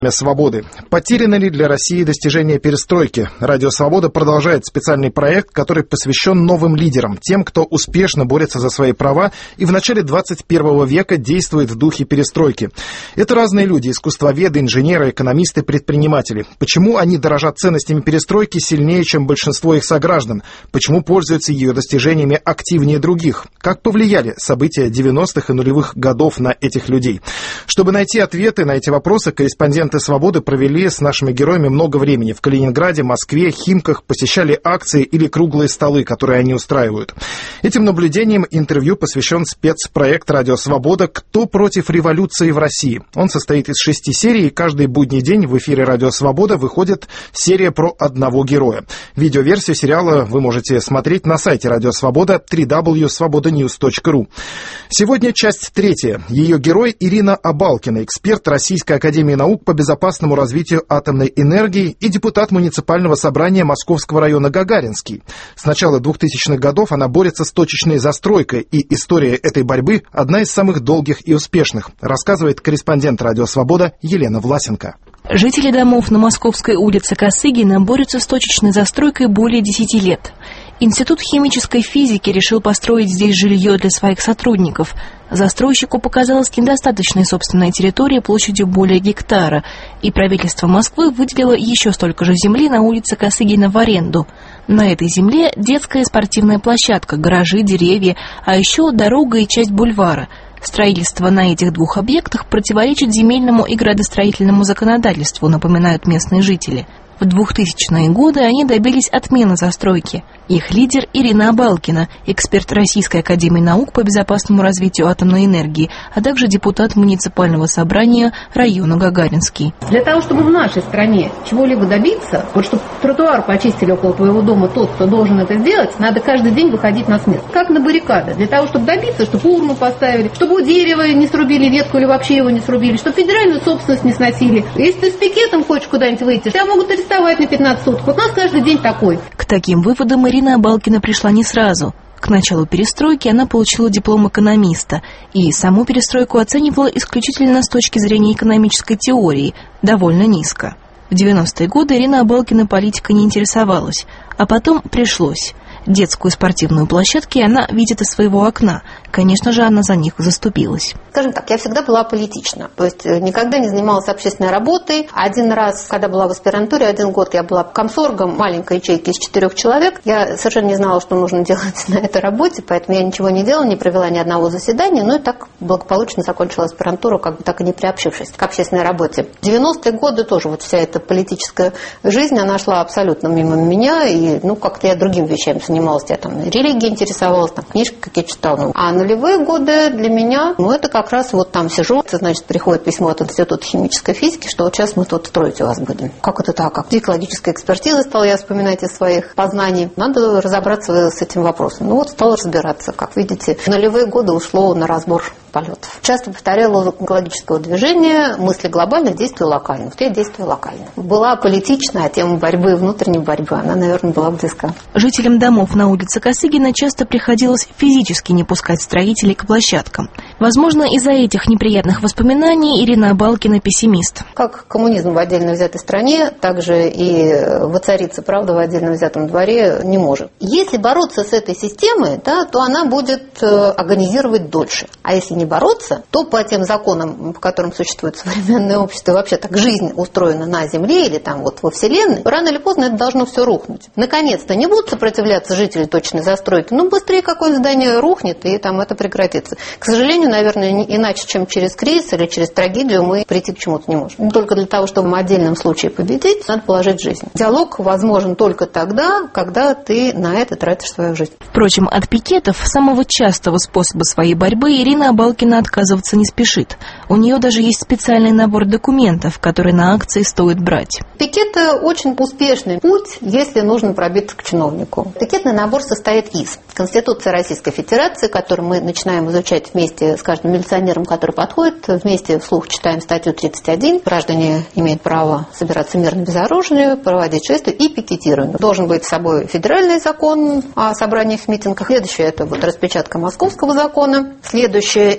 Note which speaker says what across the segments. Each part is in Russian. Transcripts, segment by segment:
Speaker 1: Свободы. Потеряно ли для России достижение перестройки? Радио «Свобода» продолжает специальный проект, который посвящен новым лидерам, тем, кто успешно борется за свои права и в начале 21 века действует в духе перестройки. Это разные люди: искусствоведы, инженеры, экономисты, предприниматели. Почему они дорожат ценностями перестройки сильнее, чем большинство их сограждан? Почему пользуются ее достижениями активнее других? Как повлияли события 90-х и нулевых годов на этих людей? Чтобы найти ответы на эти вопросы, корреспонденты «Свободы» провели с нашими героями много времени в Калининграде, Москве, Химках, посещали акции или круглые столы, которые они устраивают. Этим наблюдениям интервью посвящен спецпроект «Радио Свобода. Кто против революции в России?». Он состоит из 6 серий, и каждый будний день в эфире «Радио Свобода» выходит серия про одного героя. Видеоверсию сериала вы можете смотреть на сайте «Радио Свобода» www.svobodanews.ru. Сегодня часть 3. Ее герой Ирина Абалкина, эксперт Российской академии наук по безопасному развитию атомной энергии и депутат муниципального собрания Московского района Гагаринский. С начала 2000-х годов она борется с точечной застройкой, и история этой борьбы одна из самых долгих и успешных, рассказывает корреспондент «Радио Свобода» Елена Власенко.
Speaker 2: Жители домов на Московской улице Косыгина борются с точечной застройкой более 10 лет. Институт химической физики решил построить здесь жилье для своих сотрудников. Застройщику показалась недостаточной собственная территория площадью более гектара, и правительство Москвы выделило еще столько же земли на улице Косыгина в аренду. На этой земле детская и спортивная площадка, гаражи, деревья, а еще дорога и часть бульвара. Строительство на этих двух объектах противоречит земельному и градостроительному законодательству, напоминают местные жители. В 2000-е годы они добились отмены застройки. Их лидер Ирина Абалкина, эксперт Российской академии наук по безопасному развитию атомной энергии, а также депутат муниципального собрания района Гагаринский.
Speaker 3: Для того, чтобы в нашей стране чего-либо добиться, вот чтобы тротуар почистили около твоего дома тот, кто должен это сделать, надо каждый день выходить на смену. Как на баррикады. Для того, чтобы добиться, чтобы урну поставили, чтобы у дерева не срубили ветку или вообще его не срубили, чтобы федеральную собственность не сносили. Если ты с пикетом хочешь куда-нибудь выйти, тебя могут арестовать на 15 суток. Вот у нас каждый день такой.
Speaker 2: К таким выводам Ирина Абалкина пришла не сразу. К началу перестройки она получила диплом экономиста и саму перестройку оценивала исключительно с точки зрения экономической теории, довольно низко. В 90-е годы Ирина Абалкина политикой не интересовалась, а потом пришлось. Детскую спортивную площадку она видит из своего окна. Конечно же, она за них заступилась.
Speaker 4: Скажем так, я всегда была аполитична. То есть никогда не занималась общественной работой. Один раз, когда была в аспирантуре, 1 год я была комсоргом маленькой ячейки из 4 человек. Я совершенно не знала, что нужно делать на этой работе, поэтому я ничего не делала, не провела ни одного заседания. Ну и так благополучно закончила аспирантуру, как бы так и не приобщившись к общественной работе. В 90-е годы тоже вот вся эта политическая жизнь, она шла абсолютно мимо меня. И, как-то я другим вещами занималась. Я там религией интересовалась, там книжки какие читала. А нулевые годы для меня, это как раз вот там сижу, значит, приходит письмо от Института химической физики, что вот сейчас мы тут строить у вас будем. Как это так? Как экологическая экспертиза стала я вспоминать из своих познаний. Надо разобраться с этим вопросом. Стала разбираться. Как видите, в нулевые годы ушло на разбор полетов. Часто повторяла лозунг экологического движения: мысли глобально, действия локально. Вот я действую локально. Была политичная, а тема борьбы, внутренней борьбы, она, наверное, была близка.
Speaker 2: Жителям домов на улице Косыгина часто приходилось физически не пускать строителей к площадкам. Возможно, из-за этих неприятных воспоминаний Ирина Абалкина пессимист.
Speaker 4: Как коммунизм в отдельно взятой стране, так же и воцариться правда в отдельно взятом дворе не может. Если бороться с этой системой, то она будет агонизировать дольше. А если не бороться, то по тем законам, по которым существует современное общество, и вообще так жизнь устроена на Земле или там вот во Вселенной, рано или поздно это должно все рухнуть. Наконец-то не будут сопротивляться жители точной застройки, быстрее какое-то здание рухнет, и там это прекратится. К сожалению, наверное, иначе, чем через кризис или через трагедию, мы прийти к чему-то не можем. Только для того, чтобы в отдельном случае победить, надо положить жизнь. Диалог возможен только тогда, когда ты на это тратишь свою жизнь.
Speaker 2: Впрочем, от пикетов, самого частого способа своей борьбы, Ирина Абалкина отказываться не спешит. У нее даже есть специальный набор документов, которые на акции стоит брать.
Speaker 4: Пикеты очень успешный путь, если нужно пробиться к чиновнику. Пикетный набор состоит из Конституции Российской Федерации, которую мы начинаем изучать вместе с каждым милиционером, который подходит. Вместе вслух читаем статью 31. Граждане имеют право собираться мирно без оружия, проводить шествия и пикетирование. Должен быть с собой федеральный закон о собраниях, митингах. Следующее – это распечатка московского закона. Следующее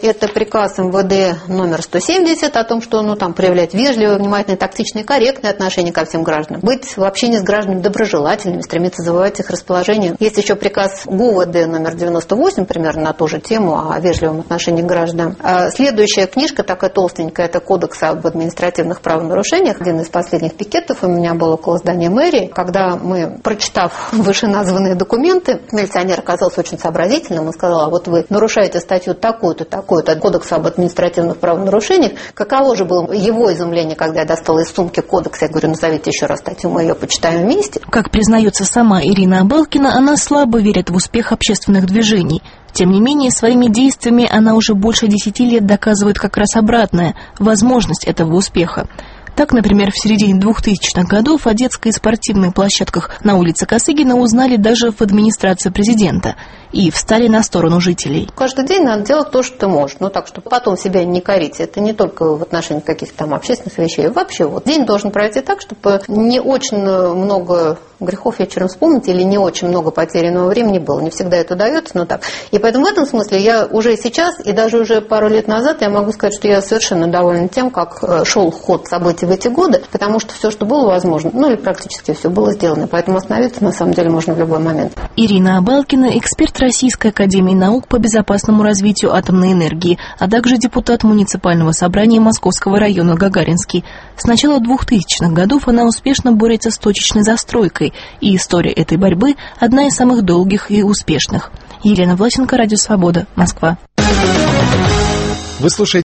Speaker 4: это приказ МВД номер 170 о том, что там проявлять вежливое, внимательное, тактичное, корректное отношение ко всем гражданам. Быть в общении с гражданами доброжелательными, стремиться завоевать их расположение. Есть еще приказ ГУВД номер 98, примерно на ту же тему, о вежливом отношении к гражданам. Следующая книжка, такая толстенькая, это Кодекс об административных правонарушениях. Один из последних пикетов у меня был около здания мэрии, когда мы, прочитав вышеназванные документы, милиционер оказался очень сообразительным и сказал: а вот вы нарушаете статью такую-то, такую-то Кодекса об административных правонарушениях. Каково же было его изумление, когда я достала из сумки кодекс, я говорю: назовите еще раз статью, мы ее почитаем вместе.
Speaker 2: Как признается сама Ирина Абалкина, она слабо верит в успех общественных движений. Тем не менее, своими действиями она уже больше 10 лет доказывает как раз обратное – возможность этого успеха. Так, например, в середине 2000-х годов о детской и спортивной площадках на улице Косыгина узнали даже в администрации президента и встали на сторону жителей.
Speaker 4: Каждый день надо делать то, что ты можешь, так, чтобы потом себя не корить. Это не только в отношении каких-то там общественных вещей. Вообще, день должен пройти так, чтобы не очень много грехов вечером вспомнить или не очень много потерянного времени было. Не всегда это удается, но так. И поэтому в этом смысле я уже сейчас, и даже уже пару лет назад, я могу сказать, что я совершенно довольна тем, как шел ход событий в эти годы, потому что все, что было возможно, или практически все было сделано. Поэтому остановиться, на самом деле, можно в любой момент.
Speaker 2: Ирина Абалкина, эксперт Российской академии наук по безопасному развитию атомной энергии, а также депутат муниципального собрания Московского района Гагаринский. С начала 2000-х годов она успешно борется с точечной застройкой, и история этой борьбы одна из самых долгих и успешных. Елена Власенко, Радио Свобода, Москва.
Speaker 1: Вы слушаете